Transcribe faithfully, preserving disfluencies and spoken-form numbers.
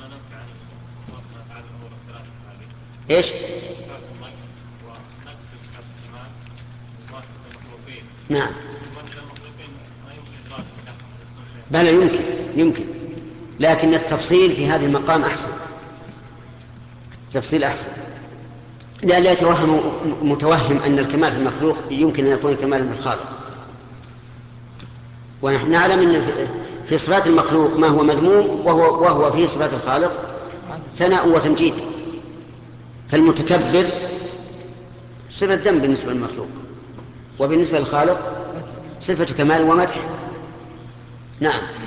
إيش؟ نعم. بلى يمكن يمكن لكن التفصيل في هذا المقام أحسن، تفصيل أحسن، لا لا يتوهم متوهم أن الكمال في المخلوق يمكن أن يكون كمالا في الخالق. ونحن نعلم أن في صفات المخلوق ما هو مذموم وهو, وهو في صفات الخالق ثناء وتمجيد. فالمتكبر صفة ذنب بالنسبة للمخلوق، وبالنسبة للخالق صفة كمال ومدح. نعم.